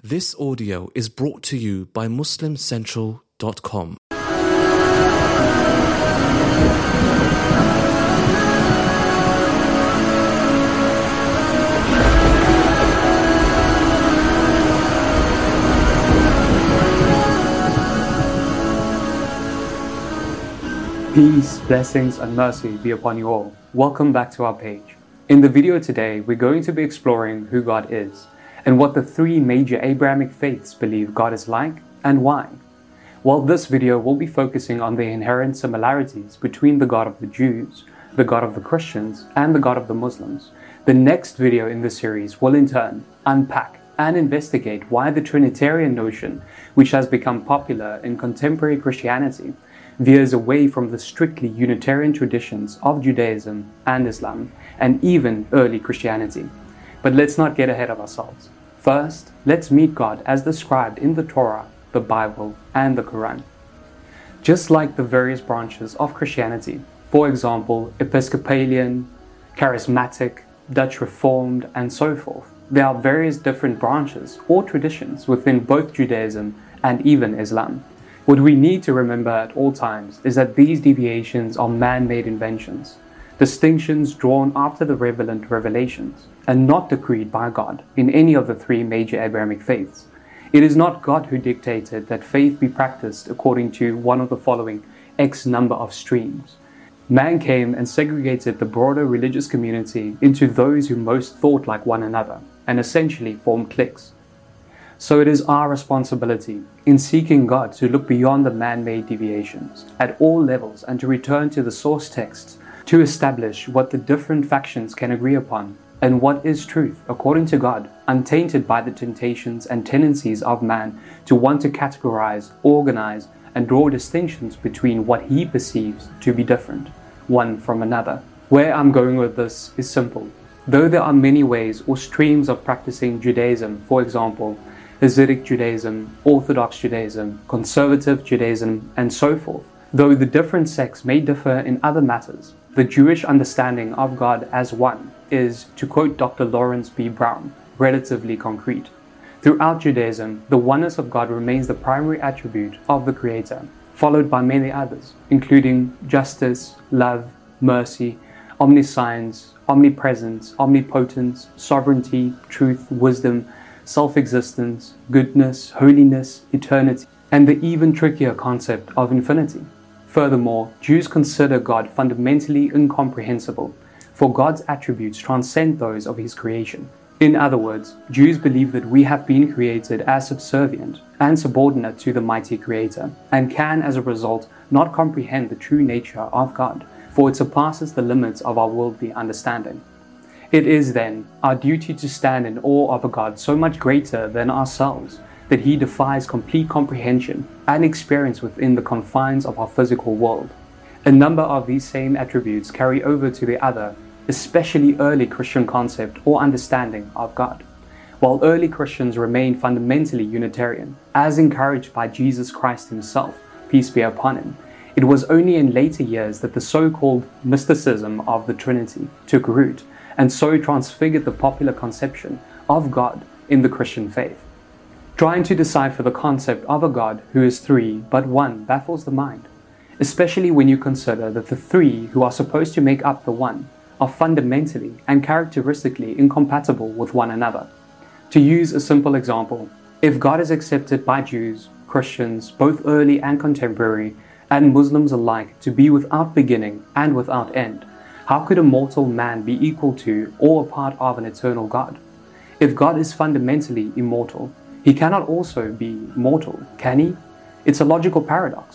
This audio is brought to you by MuslimCentral.com. Peace, blessings, and mercy be upon you all. Welcome back to our page. In the video today, we're going to be exploring who God is and what the three major Abrahamic faiths believe God is like and why. While this video will be focusing on the inherent similarities between the God of the Jews, the God of the Christians, and the God of the Muslims, the next video in this series will in turn unpack and investigate why the Trinitarian notion, which has become popular in contemporary Christianity, veers away from the strictly Unitarian traditions of Judaism and Islam, and even early Christianity. But let's not get ahead of ourselves. First, let's meet God as described in the Torah, the Bible, and the Quran. Just like the various branches of Christianity, for example, Episcopalian, Charismatic, Dutch Reformed, and so forth, there are various different branches or traditions within both Judaism and even Islam. What we need to remember at all times is that these deviations are man-made inventions, distinctions drawn after the relevant revelations, and not decreed by God in any of the three major Abrahamic faiths. It is not God who dictated that faith be practiced according to one of the following X number of streams. Man came and segregated the broader religious community into those who most thought like one another, and essentially formed cliques. So it is our responsibility in seeking God to look beyond the man-made deviations at all levels and to return to the source texts to establish what the different factions can agree upon and what is truth according to God, untainted by the temptations and tendencies of man to want to categorize, organize, and draw distinctions between what he perceives to be different, one from another. Where I'm going with this is simple. Though there are many ways or streams of practicing Judaism, for example, Hasidic Judaism, Orthodox Judaism, Conservative Judaism, and so forth, though the different sects may differ in other matters, the Jewish understanding of God as one is, to quote Dr. Lawrence B. Brown, relatively concrete. Throughout Judaism, the oneness of God remains the primary attribute of the Creator, followed by many others, including justice, love, mercy, omniscience, omnipresence, omnipotence, sovereignty, truth, wisdom, self-existence, goodness, holiness, eternity, and the even trickier concept of infinity. Furthermore, Jews consider God fundamentally incomprehensible, for God's attributes transcend those of His creation. In other words, Jews believe that we have been created as subservient and subordinate to the mighty Creator, and can as a result not comprehend the true nature of God, for it surpasses the limits of our worldly understanding. It is then our duty to stand in awe of a God so much greater than ourselves that He defies complete comprehension and experience within the confines of our physical world. A number of these same attributes carry over to the other, especially early Christian concept or understanding of God. While early Christians remain fundamentally Unitarian, as encouraged by Jesus Christ Himself, peace be upon Him, it was only in later years that the so-called mysticism of the Trinity took root, and so transfigured the popular conception of God in the Christian faith. Trying to decipher the concept of a God who is three but one baffles the mind, especially when you consider that the three who are supposed to make up the one are fundamentally and characteristically incompatible with one another. To use a simple example, if God is accepted by Jews, Christians, both early and contemporary, and Muslims alike to be without beginning and without end, how could a mortal man be equal to or a part of an eternal God? If God is fundamentally immortal, He cannot also be mortal, can He? It's a logical paradox.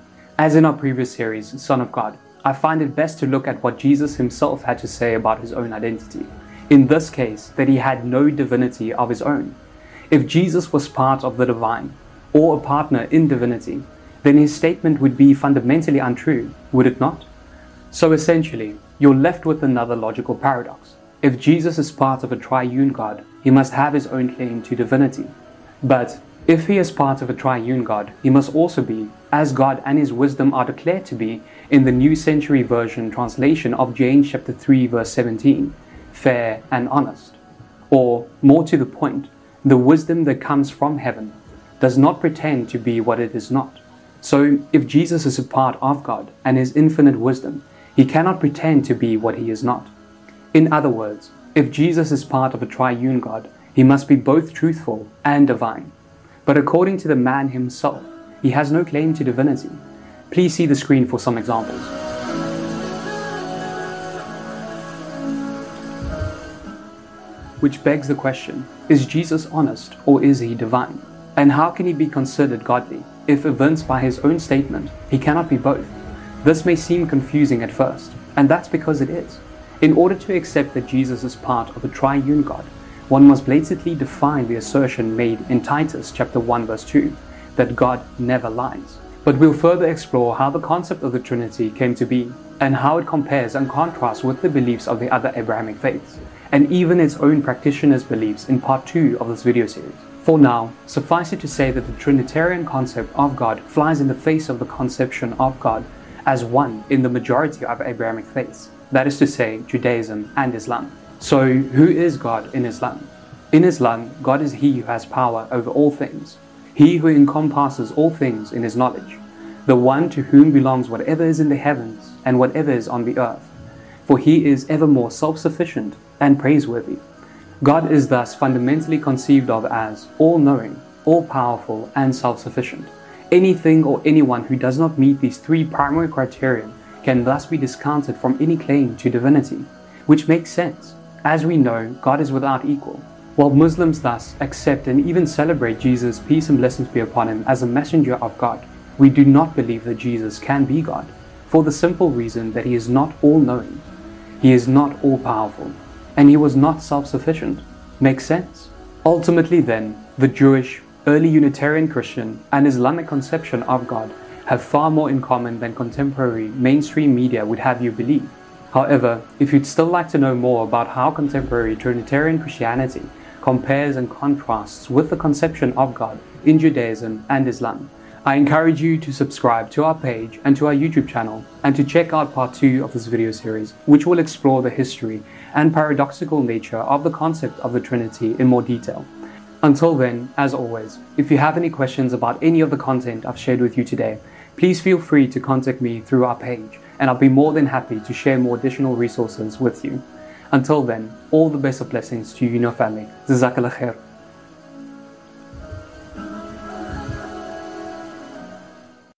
As in our previous series, Son of God, I find it best to look at what Jesus Himself had to say about His own identity. In this case, that He had no divinity of His own. If Jesus was part of the divine, or a partner in divinity, then His statement would be fundamentally untrue, would it not? So essentially, you're left with another logical paradox. If Jesus is part of a triune God, He must have His own claim to divinity. But if He is part of a triune God, He must also be, as God and His wisdom are declared to be in the New Century Version translation of James chapter 3 verse 17, fair and honest. Or, more to the point, The wisdom that comes from heaven does not pretend to be what it is not. So, if Jesus is a part of God and His infinite wisdom, He cannot pretend to be what He is not. In other words, if Jesus is part of a triune God, He must be both truthful and divine. But according to the man himself, He has no claim to divinity. Please see the screen for some examples. Which begs the question, is Jesus honest or is He divine? And how can He be considered godly if evinced by His own statement, He cannot be both? This may seem confusing at first, and that's because it is. In order to accept that Jesus is part of a triune God, one must blatantly define the assertion made in Titus chapter 1 verse 2, that God never lies. But we'll further explore how the concept of the Trinity came to be, and how it compares and contrasts with the beliefs of the other Abrahamic faiths, and even its own practitioners' beliefs in part 2 of this video series. For now, suffice it to say that the Trinitarian concept of God flies in the face of the conception of God as one in the majority of Abrahamic faiths, that is to say, Judaism and Islam. So, who is God in Islam? In Islam, God is He who has power over all things, He who encompasses all things in His knowledge, the one to whom belongs whatever is in the heavens and whatever is on the earth, for He is evermore self-sufficient and praiseworthy. God is thus fundamentally conceived of as all-knowing, all-powerful, and self-sufficient. Anything or anyone who does not meet these three primary criteria can thus be discounted from any claim to divinity, which makes sense. As we know, God is without equal. While Muslims thus accept and even celebrate Jesus, peace and blessings be upon Him, as a messenger of God, we do not believe that Jesus can be God, for the simple reason that He is not all-knowing, He is not all-powerful, and He was not self-sufficient. Makes sense? Ultimately then, the Jewish, early Unitarian Christian, and Islamic conception of God have far more in common than contemporary mainstream media would have you believe. However, if you'd still like to know more about how contemporary Trinitarian Christianity compares and contrasts with the conception of God in Judaism and Islam, I encourage you to subscribe to our page and to our YouTube channel, and to check out part 2 of this video series, which will explore the history and paradoxical nature of the concept of the Trinity in more detail. Until then, as always, if you have any questions about any of the content I've shared with you today, please feel free to contact me through our page, and I'll be more than happy to share more additional resources with you. Until then, all the best of blessings to you and your family. Jazakallah khair.